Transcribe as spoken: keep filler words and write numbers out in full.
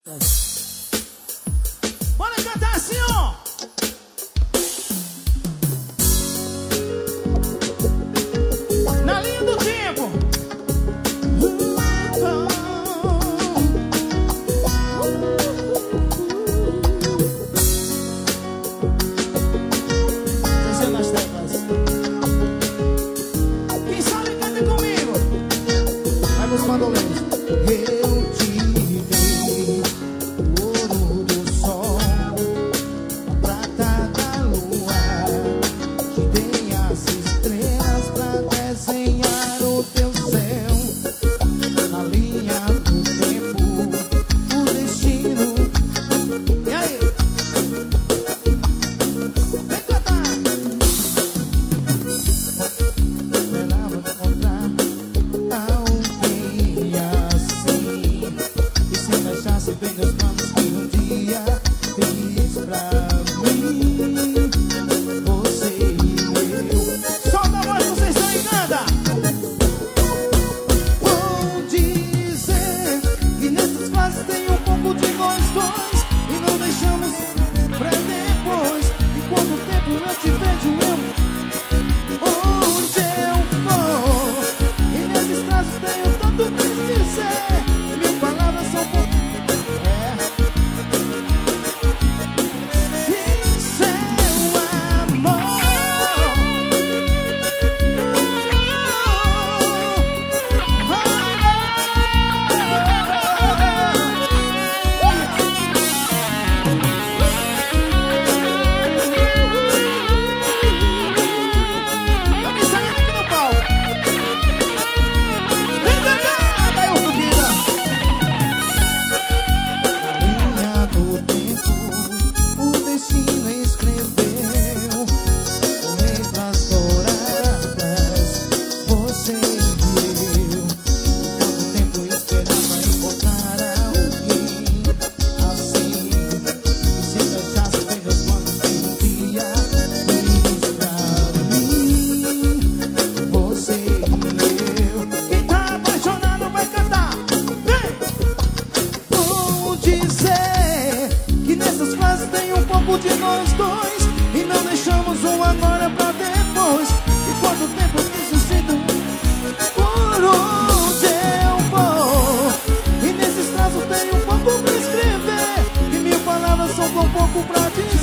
Bora cantar assim, ó. Na linha do tempo. Descendo as teclas. Quem sabe canta comigo. Vai pros bandoleiros. Eu te dei o ouro do sol, a prata da lua, te dei as estrelas pra desenhar o teu céu. Na linha do tempo, o destino. E aí? Vem cantar. Esperava encontrar alguém assim, e se fechasse bem os planos que um dia fiz pra mim, você e eu. Solta a voz, vocês estão em nada. Vou dizer que nessas fases tem um pouco de nós dois, e não deixamos pra depois. E quando o tempo eu te vejo, eu onde eu for, e nesses traços tenho tanto pra dizer. Mil palavras são pouco. É. E seu amor. Tá me saindo aqui no palco. Vem cantar, vai o Vida. Na linha do tempo, o destino escreveu com letras douradas, você e eu. Tanto tempo esperava encontrar alguém assim, e se fechasse bem os planos que um dia fiz pra mim, você e eu. Quem tá apaixonado vai cantar. Vem! Vou dizer que nessas frases tem um pouco de nós dois, e não deixamos um agora pra depois. E quanto tempo necessita por onde eu vou, e nesses traços tem um pouco pra escrever, e mil palavras são tão pouco pra dizer.